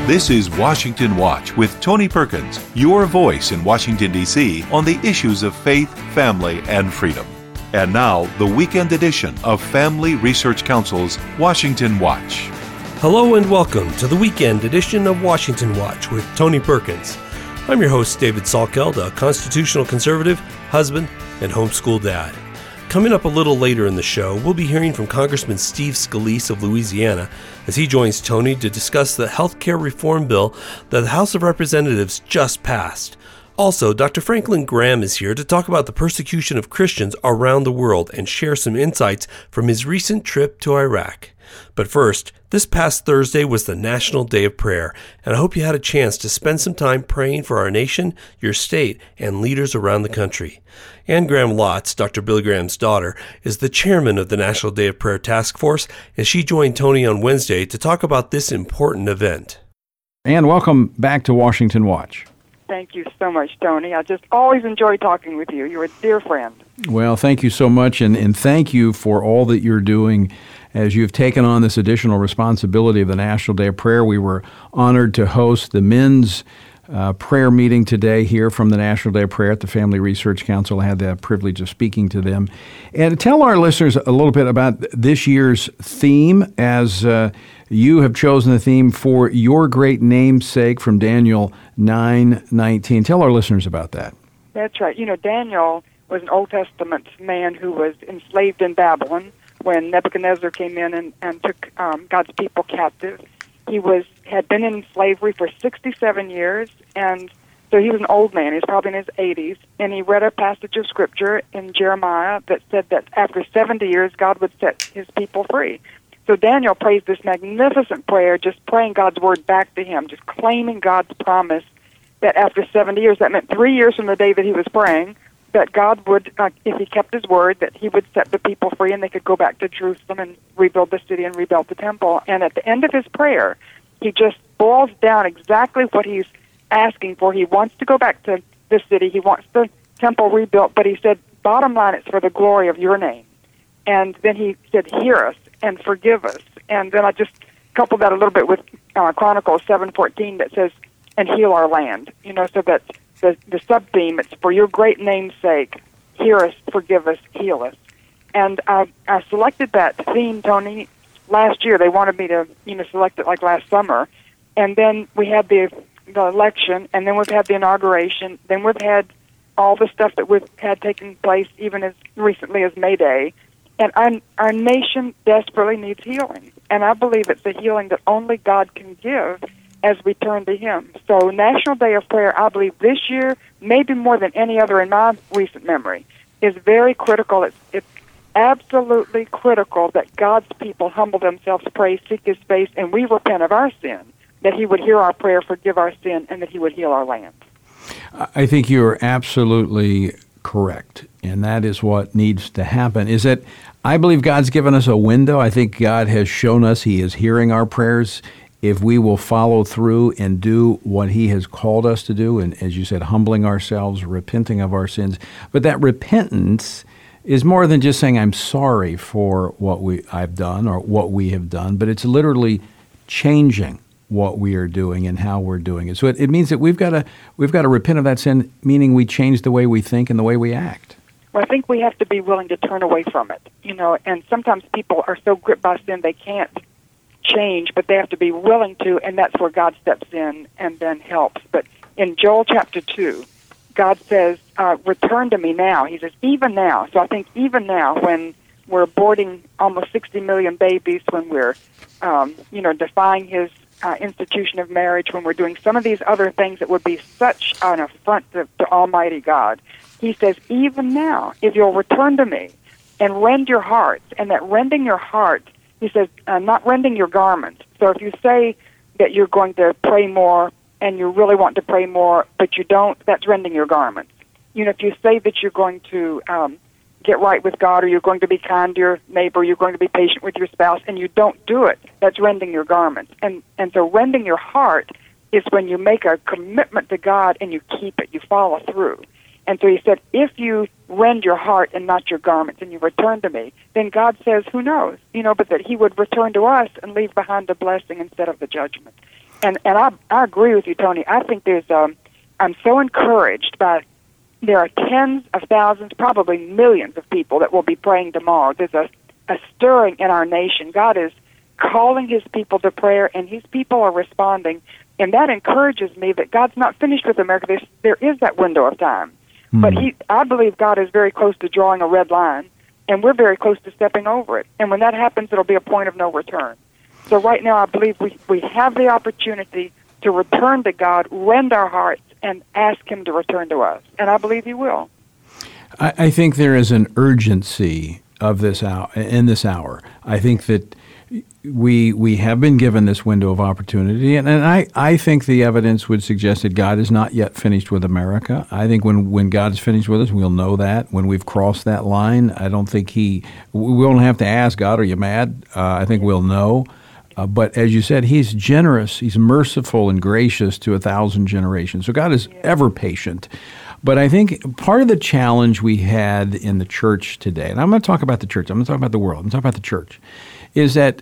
This is Washington Watch with Tony Perkins, your voice in Washington, D.C. on the issues of faith, family, and freedom. And now, the weekend edition of Family Research Council's Washington Watch. Hello and welcome to the weekend edition of Washington Watch with Tony Perkins. I'm your host, David Salkeld, a constitutional conservative, husband, and homeschool dad. Coming up a little later in the show, we'll be hearing from Congressman Steve Scalise of Louisiana as he joins Tony to discuss the health care reform bill that the House of Representatives just passed. Also, Dr. Franklin Graham is here to talk about the persecution of Christians around the world and share some insights from his recent trip to Iraq. But first, this past Thursday was the National Day of Prayer, and I hope you had a chance to spend some time praying for our nation, your state, and leaders around the country. Anne Graham Lotz, Dr. Billy Graham's daughter, is the chairman of the National Day of Prayer Task Force, and she joined Tony on Wednesday to talk about this important event. Anne, welcome back to Washington Watch. Thank you so much, Tony. I just always enjoy talking with you. You're a dear friend. Well, thank you so much, and thank you for all that you're doing as you've taken on this additional responsibility of the National Day of Prayer. We were honored to host the men's prayer meeting today here from the National Day of Prayer at the Family Research Council. I had the privilege of speaking to them. And tell our listeners a little bit about this year's theme, as you have chosen the theme for your great namesake from Daniel 9:19. Tell our listeners about that. That's right. You know, Daniel was an Old Testament man who was enslaved in Babylon when Nebuchadnezzar came in and took God's people captive. He had been in slavery for 67 years, and so he was an old man. He was probably in his 80s, and he read a passage of Scripture in Jeremiah that said that after 70 years, God would set his people free. So Daniel prays this magnificent prayer, just praying God's word back to him, just claiming God's promise that after 70 years, that meant 3 years from the day that he was praying, that God would, if he kept his word, that he would set the people free and they could go back to Jerusalem and rebuild the city and rebuild the temple. And at the end of his prayer, he just boils down exactly what he's asking for. He wants to go back to the city. He wants the temple rebuilt, but he said, bottom line, it's for the glory of your name. And then he said, hear us and forgive us. And then I just coupled that a little bit with Chronicles 7:14 that says, and heal our land. You know, so that the sub-theme, it's for your great name's sake, hear us, forgive us, heal us. And I selected that theme, Tony, last year. They wanted me to, select it like last summer. And then we had the election, and then we've had the inauguration, then we've had all the stuff that we've had taking place even as recently as May Day. And our nation desperately needs healing. And I believe it's a healing that only God can give as we turn to Him. So National Day of Prayer, I believe this year, maybe more than any other in my recent memory, is very critical. It's absolutely critical that God's people humble themselves, pray, seek His face, and we repent of our sin, that He would hear our prayer, forgive our sin, and that He would heal our land. I think you're absolutely correct, and that is what needs to happen. Is that I believe God's given us a window. I think God has shown us He is hearing our prayers if we will follow through and do what He has called us to do, and as you said, humbling ourselves, repenting of our sins. But that repentance is more than just saying I'm sorry for what I've done or what we have done, but it's literally changing what we are doing and how we're doing it. So it means that we've got to repent of that sin, meaning we change the way we think and the way we act. Well, I think we have to be willing to turn away from it, and sometimes people are so gripped by sin they can't change, but they have to be willing to, and that's where God steps in and then helps. But in Joel chapter 2, God says, return to me now. He says, even now. So I think even now, when we're aborting almost 60 million babies, when we're, defying His institution of marriage, when we're doing some of these other things that would be such an affront to Almighty God, He says, even now, if you'll return to me and rend your hearts, and that rending your heart, He says, not rending your garment. So if you say that you're going to pray more and you really want to pray more, but you don't, that's rending your garment. If you say that you're going to get right with God, or you're going to be kind to your neighbor, you're going to be patient with your spouse, and you don't do it, that's rending your garment. And so rending your heart is when you make a commitment to God and you keep it, you follow through. And so He said, if you rend your heart and not your garments and you return to me, then God says, who knows, but that He would return to us and leave behind the blessing instead of the judgment. And I agree with you, Tony. I think I'm so encouraged by, there are tens of thousands, probably millions of people that will be praying tomorrow. There's a stirring in our nation. God is calling his people to prayer, and his people are responding. And that encourages me that God's not finished with America. There is that window of time. But I believe God is very close to drawing a red line, and we're very close to stepping over it. And when that happens, it'll be a point of no return. So right now, I believe we have the opportunity to return to God, rend our hearts, and ask him to return to us. And I believe he will. I think there is an urgency of this hour, in this hour. I think that we have been given this window of opportunity, and I think the evidence would suggest that God is not yet finished with America. I think when God is finished with us, we'll know that. When we've crossed that line, I don't think we won't have to ask God, are you mad? I think we'll know. But as you said, he's generous, he's merciful and gracious to 1,000 generations. So God is ever patient. But I think part of the challenge we had in the church today, and I'm going to talk about the church, I'm going to talk about the world, I'm going to talk about the church, is that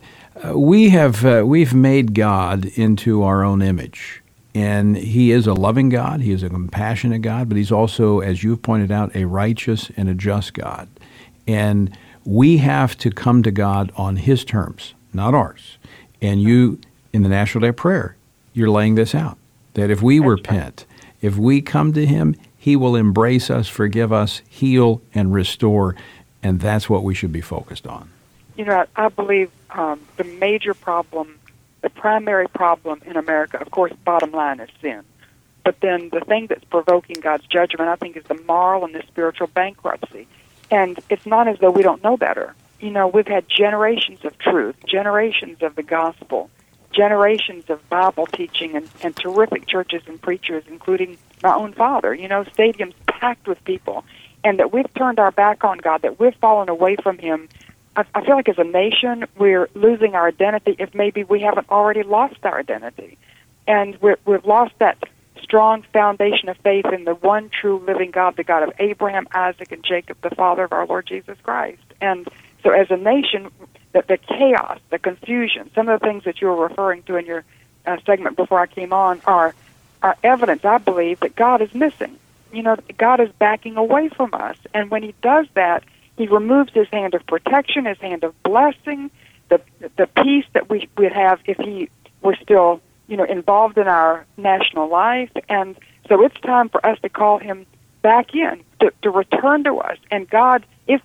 we've made God into our own image. And he is a loving God, he is a compassionate God, but he's also, as you've pointed out, a righteous and a just God. And we have to come to God on his terms, not ours. And you, in the National Day of Prayer, you're laying this out, that if we repent, if we come to him, he will embrace us, forgive us, heal, and restore, and that's what we should be focused on. You know, I believe the major problem, the primary problem in America, of course, bottom line is sin. But then the thing that's provoking God's judgment, I think, is the moral and the spiritual bankruptcy. And it's not as though we don't know better. You know, we've had generations of truth, generations of the gospel, generations of Bible teaching, and terrific churches and preachers, including my own father, you know, stadiums packed with people, and that we've turned our back on God, that we've fallen away from him. I feel like as a nation, we're losing our identity if maybe we haven't already lost our identity. And we've lost that strong foundation of faith in the one true living God, the God of Abraham, Isaac, and Jacob, the Father of our Lord Jesus Christ. And so as a nation, the chaos, the confusion, some of the things that you were referring to in your segment before I came on are evidence, I believe, that God is missing. You know, God is backing away from us. And when he does that, he removes his hand of protection, his hand of blessing, the peace that we would have if he were still, you know, involved in our national life. And so it's time for us to call him back in, to return to us. And God,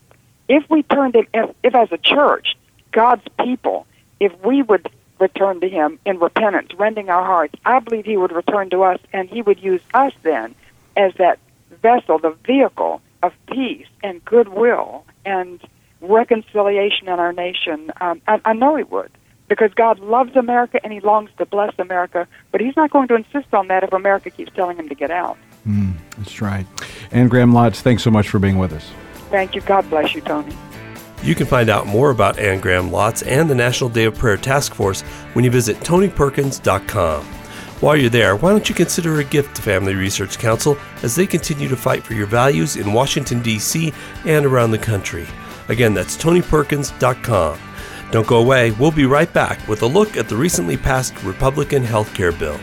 if we turned him, if as a church, God's people, if we would return to him in repentance, rending our hearts, I believe he would return to us, and he would use us then as that vessel, the vehicle of peace and goodwill and reconciliation in our nation. I know he would, because God loves America and he longs to bless America, but he's not going to insist on that if America keeps telling him to get out. That's right. Anne Graham Lotz, thanks so much for being with us. Thank you. God bless you, Tony. You can find out more about Anne Graham Lotz and the National Day of Prayer Task Force when you visit TonyPerkins.com. While you're there, why don't you consider a gift to Family Research Council as they continue to fight for your values in Washington, D.C. and around the country. Again, that's TonyPerkins.com. Don't go away. We'll be right back with a look at the recently passed Republican health care bill.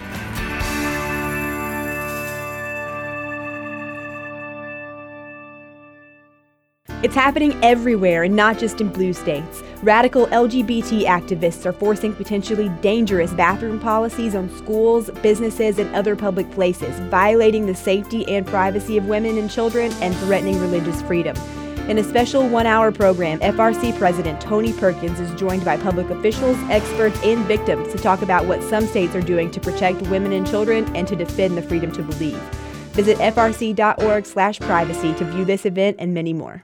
It's happening everywhere and not just in blue states. Radical LGBT activists are forcing potentially dangerous bathroom policies on schools, businesses, and other public places, violating the safety and privacy of women and children and threatening religious freedom. In a special one-hour program, FRC President Tony Perkins is joined by public officials, experts, and victims to talk about what some states are doing to protect women and children and to defend the freedom to believe. Visit frc.org/privacy to view this event and many more.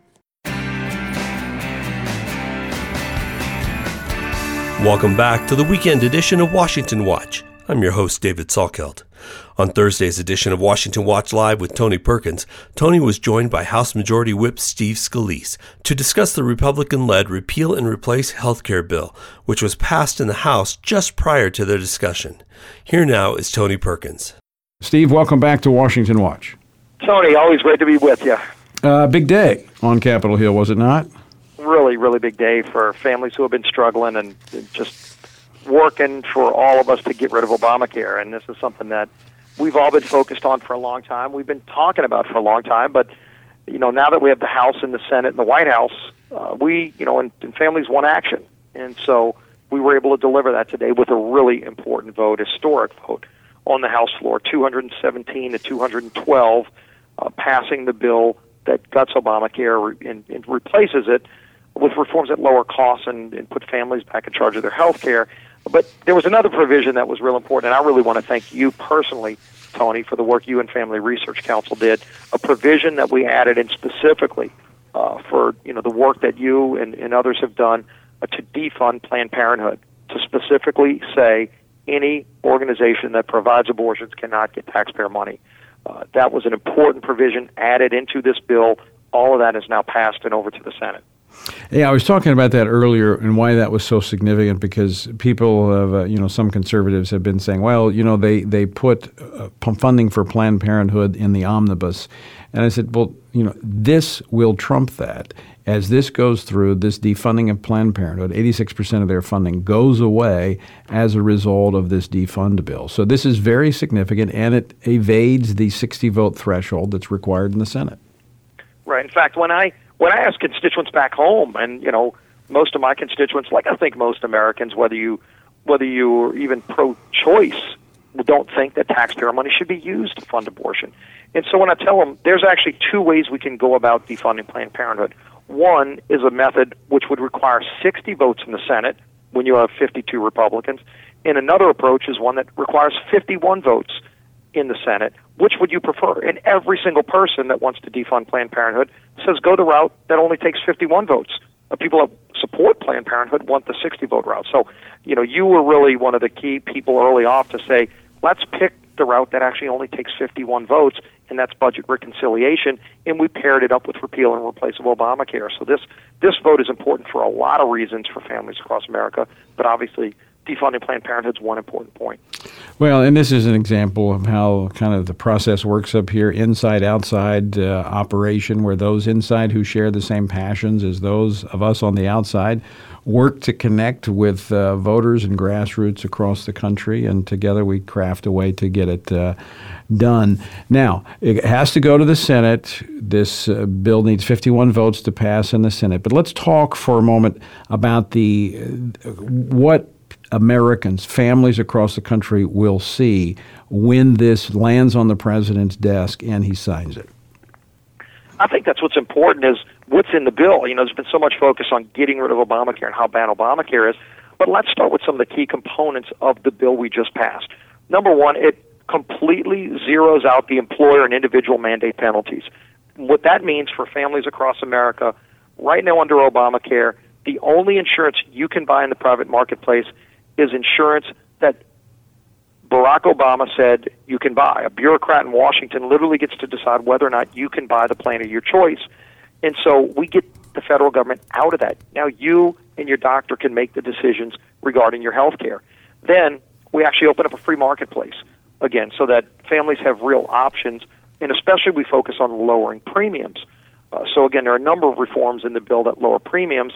Welcome back to the weekend edition of Washington Watch. I'm your host, David Salkeld. On Thursday's edition of Washington Watch Live with Tony Perkins, Tony was joined by House Majority Whip Steve Scalise to discuss the Republican-led Repeal and Replace health care bill, which was passed in the House just prior to their discussion. Here now is Tony Perkins. Steve, welcome back to Washington Watch. Tony, always great to be with you. Big day on Capitol Hill, was it not? Really, really big day for families who have been struggling and just working for all of us to get rid of Obamacare, and this is something that we've all been focused on for a long time. We've been talking about for a long time, but now that we have the House and the Senate and the White House, and families want action, and so we were able to deliver that today with a really important vote, historic vote on the House floor, 217 to 212, passing the bill that guts Obamacare and replaces it with reforms that lower costs and put families back in charge of their health care. But there was another provision that was real important, and I really want to thank you personally, Tony, for the work you and Family Research Council did, a provision that we added in specifically for the work that you and others have done to defund Planned Parenthood, to specifically say any organization that provides abortions cannot get taxpayer money. That was an important provision added into this bill. All of that is now passed and over to the Senate. Yeah, I was talking about that earlier and why that was so significant, because people have, some conservatives have been saying, well, they put funding for Planned Parenthood in the omnibus. And I said, well, this will trump that. As this goes through, this defunding of Planned Parenthood, 86% of their funding goes away as a result of this defund bill. So this is very significant, and it evades the 60-vote threshold that's required in the Senate. Right. In fact, when I ask constituents back home, and most of my constituents, like I think most Americans, whether you're even pro-choice, don't think that taxpayer money should be used to fund abortion. And so when I tell them, there's actually two ways we can go about defunding Planned Parenthood. One is a method which would require 60 votes in the Senate when you have 52 Republicans, and another approach is one that requires 51 votes in the Senate. Which would you prefer? And every single person that wants to defund Planned Parenthood says go the route that only takes 51 votes. People that support Planned Parenthood want the 60-vote route. So, you were really one of the key people early off to say, let's pick the route that actually only takes 51 votes, and that's budget reconciliation, and we paired it up with repeal and replace of Obamacare. So this vote is important for a lot of reasons for families across America, but obviously defunding Planned Parenthood is one important point. Well, and this is an example of how kind of the process works up here, inside-outside operation, where those inside who share the same passions as those of us on the outside work to connect with voters and grassroots across the country, and together we craft a way to get it done. Now, it has to go to the Senate. This bill needs 51 votes to pass in the Senate. But let's talk for a moment about what Americans, families across the country will see when this lands on the president's desk and he signs it. I think that's what's important is what's in the bill. There's been so much focus on getting rid of Obamacare and how bad Obamacare is, but let's start with some of the key components of the bill we just passed. Number one, it completely zeroes out the employer and individual mandate penalties. What that means for families across America, right now under Obamacare, the only insurance you can buy in the private marketplace is insurance that Barack Obama said you can buy. A bureaucrat in Washington literally gets to decide whether or not you can buy the plan of your choice. And so we get the federal government out of that. Now you and your doctor can make the decisions regarding your health care. Then we actually open up a free marketplace, again, so that families have real options, and especially we focus on lowering premiums. So again, there are a number of reforms in the bill that lower premiums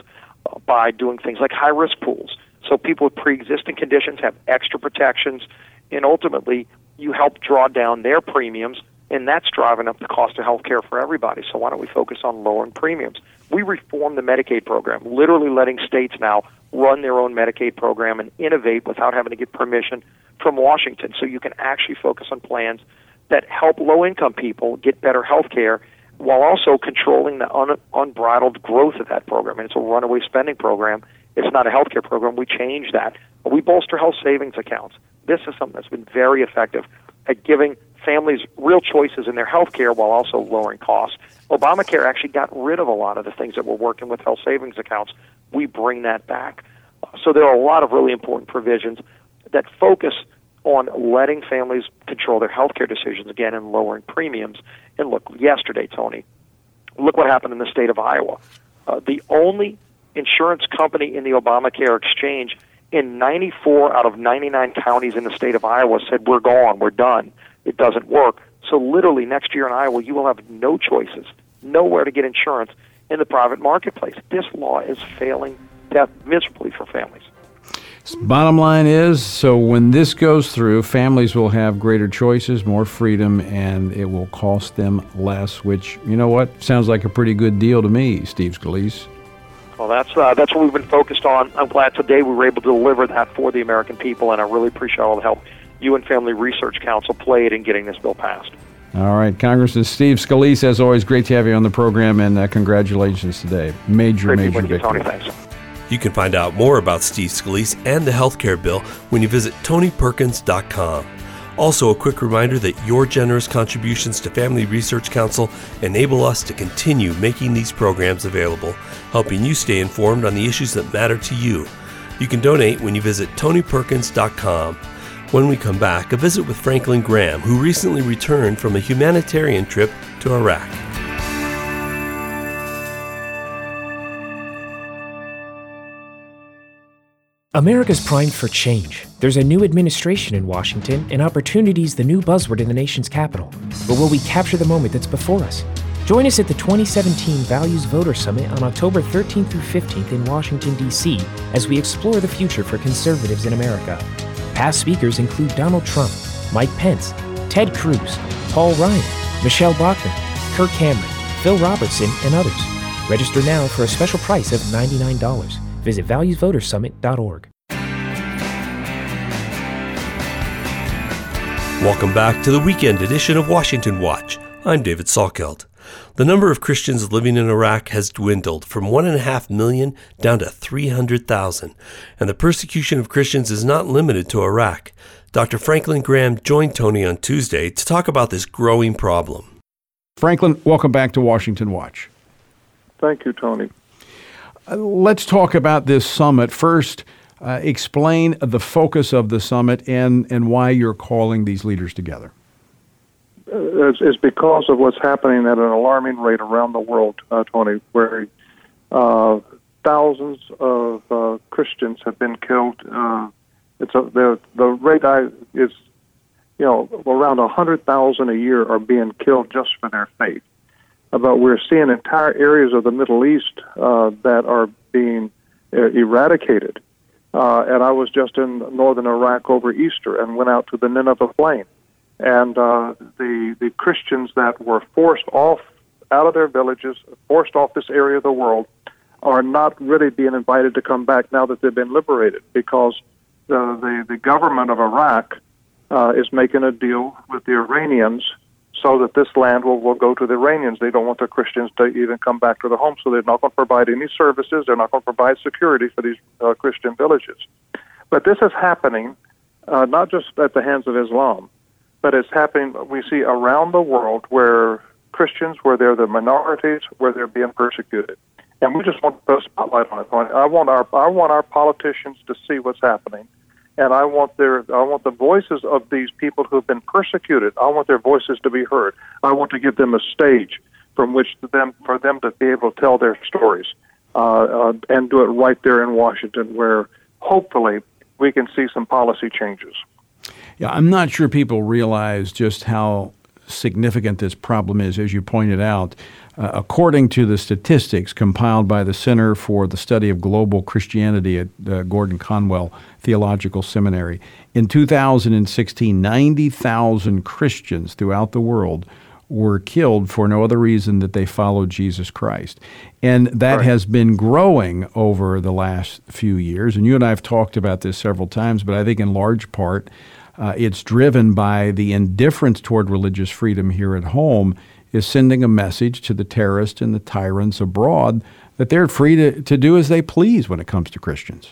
by doing things like high-risk pools. So people with pre-existing conditions have extra protections, and ultimately you help draw down their premiums, and that's driving up the cost of health care for everybody. So why don't we focus on lowering premiums? We reformed the Medicaid program, literally letting states now run their own Medicaid program and innovate without having to get permission from Washington. So you can actually focus on plans that help low-income people get better health care while also controlling the unbridled growth of that program. And it's a runaway spending program. It's not a health care program. We changed that. We bolster health savings accounts. This is something that's been very effective at giving families real choices in their health care while also lowering costs. Obamacare actually got rid of a lot of the things that were working with health savings accounts. We bring that back. So there are a lot of really important provisions that focus on letting families control their health care decisions, again, and lowering premiums. And look, yesterday, Tony, look what happened in the state of Iowa. The only insurance company in the Obamacare exchange in 94 out of 99 counties in the state of Iowa said, we're gone, we're done, it doesn't work. So literally next year in Iowa, you will have no choices, nowhere to get insurance in the private marketplace. This law is failing death miserably for families. Bottom line is, so when this goes through, families will have greater choices, more freedom, and it will cost them less, which, you know what, sounds like a pretty good deal to me, Steve Scalise. Well, that's what we've been focused on. I'm glad today we were able to deliver that for the American people, and I really appreciate all the help you and Family Research Council played in getting this bill passed. All right, Congressman Steve Scalise, as always, great to have you on the program, and congratulations today. Major victory. Tony, thanks. You can find out more about Steve Scalise and the healthcare bill when you visit TonyPerkins.com. Also, a quick reminder that your generous contributions to Family Research Council enable us to continue making these programs available, helping you stay informed on the issues that matter to you. You can donate when you visit TonyPerkins.com. When we come back, a visit with Franklin Graham, who recently returned from a humanitarian trip to Iraq. America's primed for change. There's a new administration in Washington, and opportunity is the new buzzword in the nation's capital. But will we capture the moment that's before us? Join us at the 2017 Values Voter Summit on October 13th through 15th in Washington, D.C., as we explore the future for conservatives in America. Past speakers include Donald Trump, Mike Pence, Ted Cruz, Paul Ryan, Michelle Bachmann, Kirk Cameron, Phil Robertson, and others. Register now for a special price of $99. Visit valuesvotersummit.org. Welcome back to the weekend edition of Washington Watch. I'm David Salkeld. The number of Christians living in Iraq has dwindled from 1.5 million down to 300,000, and the persecution of Christians is not limited to Iraq. Dr. Franklin Graham joined Tony on Tuesday to talk about this growing problem. Franklin, welcome back to Washington Watch. Thank you, Tony. Let's talk about this summit. First, explain the focus of the summit and why you're calling these leaders together. It's because of what's happening at an alarming rate around the world, Tony, where thousands of Christians have been killed. The rate is, around 100,000 a year are being killed just for their faith. But we're seeing entire areas of the Middle East that are being eradicated. And I was just in northern Iraq over Easter and went out to the Nineveh Plain. And the Christians that were forced out of their villages, forced off this area of the world, are not really being invited to come back now that they've been liberated, because the government of Iraq is making a deal with the Iranians so that this land will go to the Iranians. They don't want the Christians to even come back to their homes, so they're not going to provide any services. They're not going to provide security for these Christian villages. But this is happening not just at the hands of Islam, but it's happening, we see, around the world where Christians, where they're the minorities, where they're being persecuted. And we just want to put a spotlight on it. I want our politicians to see what's happening. And I want the voices of these people who have been persecuted. I want their voices to be heard. I want to give them a stage from which for them to be able to tell their stories and do it right there in Washington, where hopefully we can see some policy changes. Yeah, I'm not sure people realize just how significant this problem is, as you pointed out. According to the statistics compiled by the Center for the Study of Global Christianity at Gordon Conwell Theological Seminary, in 2016, 90,000 Christians throughout the world were killed for no other reason that they followed Jesus Christ. And that has been growing over the last few years. And you and I have talked about this several times, but I think in large part it's driven by the indifference toward religious freedom here at home is sending a message to the terrorists and the tyrants abroad that they're free to do as they please when it comes to Christians.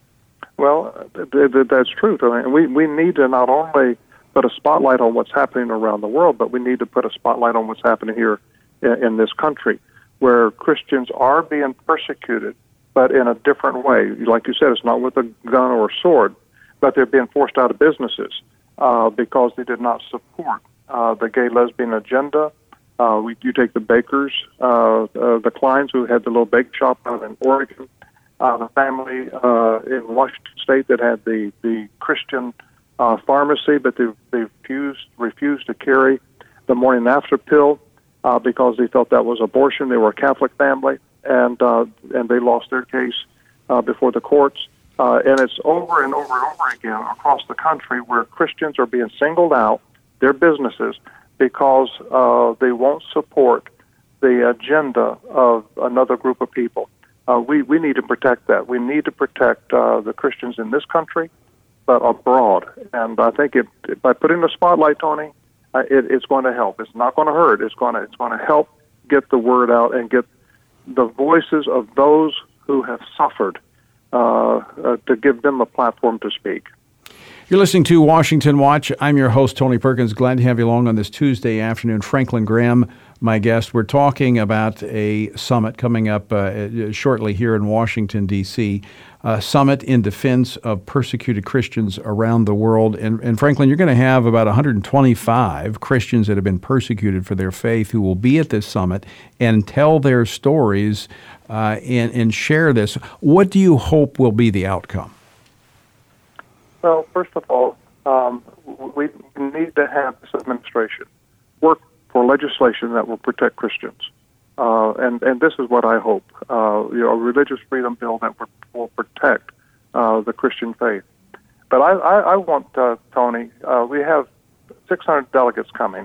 Well, that's true. I mean, we need to not only put a spotlight on what's happening around the world, but we need to put a spotlight on what's happening here in this country, where Christians are being persecuted, but in a different way. Like you said, it's not with a gun or a sword, but they're being forced out of businesses because they did not support the gay lesbian agenda. You take the bakers, the Kleins who had the little bake shop out in Oregon, the family in Washington State that had the Christian pharmacy, but they refused to carry the morning after pill because they felt that was abortion. They were a Catholic family, and they lost their case before the courts. And it's over and over and over again across the country where Christians are being singled out, their businesses, because they won't support the agenda of another group of people. We need to protect that. We need to protect the Christians in this country, but abroad. And I think by putting the spotlight, Tony, it's going to help. It's not going to hurt. It's going to help get the word out and get the voices of those who have suffered to give them a platform to speak. You're listening to Washington Watch. I'm your host, Tony Perkins. Glad to have you along on this Tuesday afternoon. Franklin Graham, my guest. We're talking about a summit coming up shortly here in Washington, D.C., a summit in defense of persecuted Christians around the world. And Franklin, you're going to have about 125 Christians that have been persecuted for their faith who will be at this summit and tell their stories and share this. What do you hope will be the outcome? Well, first of all, we need to have this administration work for legislation that will protect Christians. And this is what I hope, a religious freedom bill that will protect the Christian faith. But I want, Tony, we have 600 delegates coming,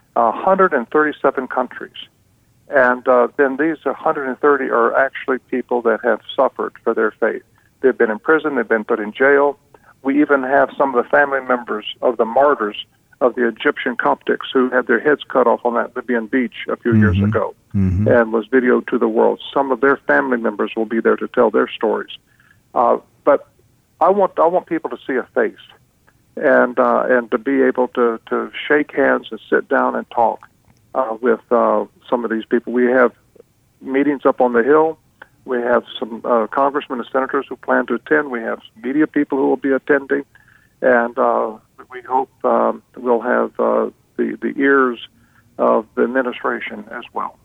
137 countries. And then these 130 are actually people that have suffered for their faith. They've been in prison, they've been put in jail. We even have some of the family members of the martyrs of the Egyptian Coptics who had their heads cut off on that Libyan beach a few years ago and was videoed to the world. Some of their family members will be there to tell their stories. But I want people to see a face and to be able to shake hands and sit down and talk with some of these people. We have meetings up on the Hill. We have some congressmen and senators who plan to attend. We have media people who will be attending. And we hope we'll have the ears of the administration as well.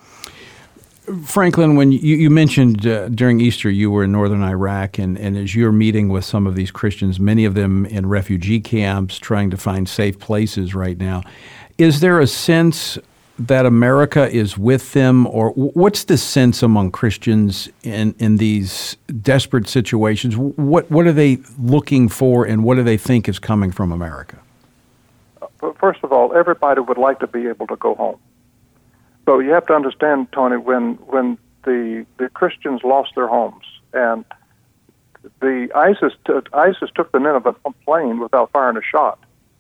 Franklin, when you mentioned during Easter you were in northern Iraq, and as you're meeting with some of these Christians, many of them in refugee camps trying to find safe places right now, is there a sense that America is with them, or what's the sense among Christians in these desperate situations? What are they looking for, and what do they think is coming from America? First of all, everybody would like to be able to go home. So you have to understand, Tony, when the Christians lost their homes and the ISIS took the Nineveh plane without firing a shot,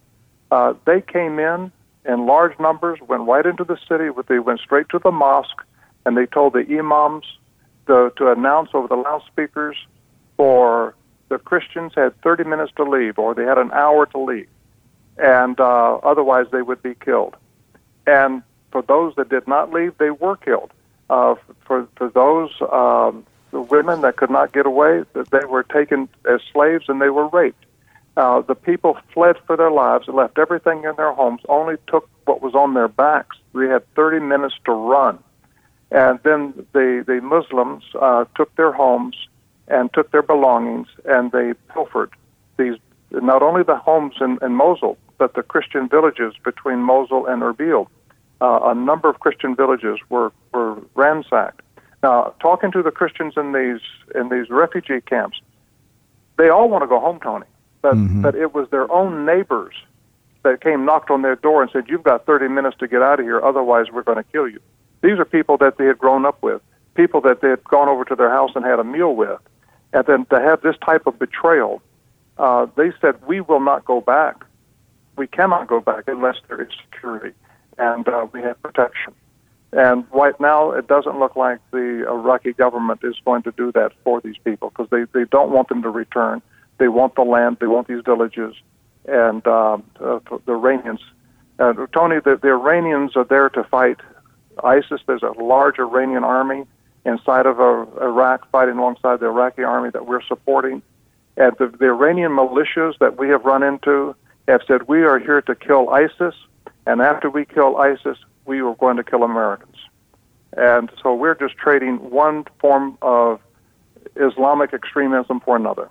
they came in large numbers, went right into the city. They went straight to the mosque, and they told the imams to announce over the loudspeakers for the Christians had 30 minutes to leave, or they had an hour to leave, and otherwise they would be killed. And for those that did not leave, they were killed. For those the women that could not get away, they were taken as slaves and they were raped. The people fled for their lives, left everything in their homes, only took what was on their backs. We had 30 minutes to run. And then the Muslims took their homes and took their belongings, and they pilfered these, not only the homes in Mosul, but the Christian villages between Mosul and Erbil. A number of Christian villages were ransacked. Now, talking to the Christians in these refugee camps, they all want to go home, Tony. But it was their own neighbors that knocked on their door and said, "You've got 30 minutes to get out of here, otherwise we're going to kill you." These are people that they had grown up with, people that they had gone over to their house and had a meal with. And then to have this type of betrayal, they said, "We will not go back. We cannot go back unless there is security and we have protection." And right now, it doesn't look like the Iraqi government is going to do that for these people, because they don't want them to return. They want the land. They want these villages. And the Iranians, Tony, the Iranians are there to fight ISIS. There's a large Iranian army inside of Iraq fighting alongside the Iraqi army that we're supporting. And the Iranian militias that we have run into have said, "We are here to kill ISIS, and after we kill ISIS, we are going to kill Americans." And so we're just trading one form of Islamic extremism for another.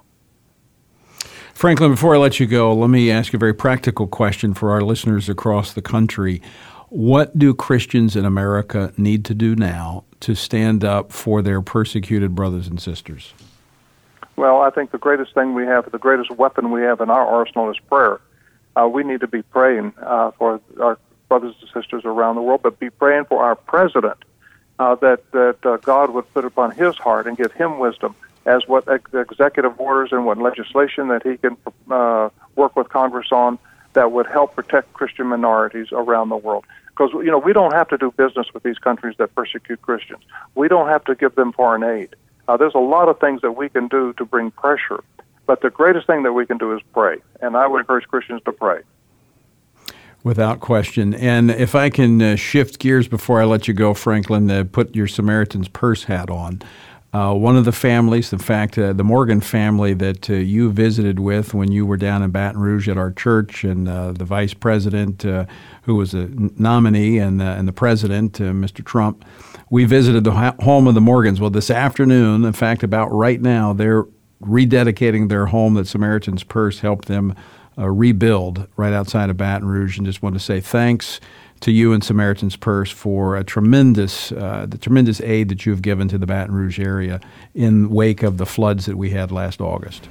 Franklin, before I let you go, let me ask you a very practical question for our listeners across the country. What do Christians in America need to do now to stand up for their persecuted brothers and sisters? Well, I think the greatest thing we have, the greatest weapon we have in our arsenal is prayer. We need to be praying for our brothers and sisters around the world, but be praying for our president, that God would put upon his heart and give him wisdom as what executive orders and what legislation that he can work with Congress on that would help protect Christian minorities around the world. Because, we don't have to do business with these countries that persecute Christians. We don't have to give them foreign aid. There's a lot of things that we can do to bring pressure, but the greatest thing that we can do is pray, and I would encourage Christians to pray. Without question. And if I can shift gears before I let you go, Franklin, put your Samaritan's Purse hat on. One of the families, in fact, the Morgan family that you visited with when you were down in Baton Rouge at our church, and the vice president, who was a nominee, and the president, Mr. Trump, we visited the home of the Morgans. Well, this afternoon, in fact, about right now, they're rededicating their home that Samaritan's Purse helped them rebuild right outside of Baton Rouge, and just want to say thanks to you and Samaritan's Purse for the tremendous aid that you've given to the Baton Rouge area in wake of the floods that we had last August.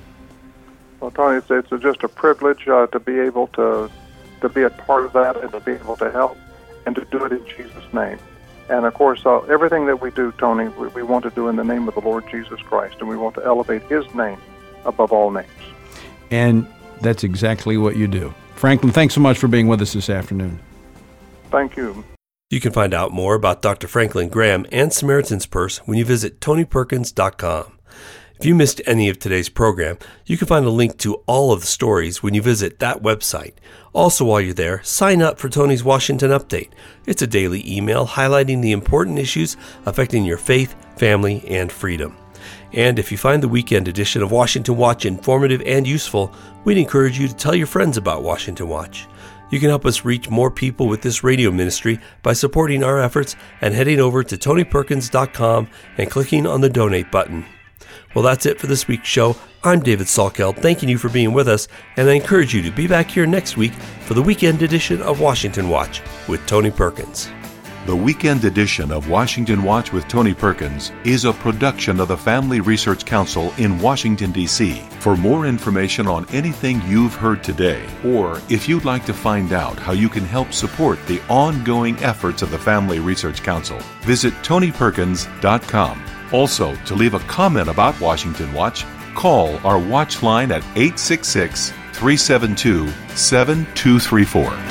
Well, Tony, it's just a privilege to be able to be a part of that and to be able to help and to do it in Jesus' name. And, of course, everything that we do, Tony, we want to do in the name of the Lord Jesus Christ, and we want to elevate his name above all names. And that's exactly what you do. Franklin, thanks so much for being with us this afternoon. Thank you. You can find out more about Dr. Franklin Graham and Samaritan's Purse when you visit TonyPerkins.com. If you missed any of today's program, you can find a link to all of the stories when you visit that website. Also, while you're there, sign up for Tony's Washington Update. It's a daily email highlighting the important issues affecting your faith, family, and freedom. And if you find the weekend edition of Washington Watch informative and useful, we'd encourage you to tell your friends about Washington Watch. You can help us reach more people with this radio ministry by supporting our efforts and heading over to TonyPerkins.com and clicking on the donate button. Well, that's it for this week's show. I'm David Salkeld, thanking you for being with us, and I encourage you to be back here next week for the weekend edition of Washington Watch with Tony Perkins. The weekend edition of Washington Watch with Tony Perkins is a production of the Family Research Council in Washington, D.C. For more information on anything you've heard today, or if you'd like to find out how you can help support the ongoing efforts of the Family Research Council, visit TonyPerkins.com. Also, to leave a comment about Washington Watch, call our watch line at 866-372-7234.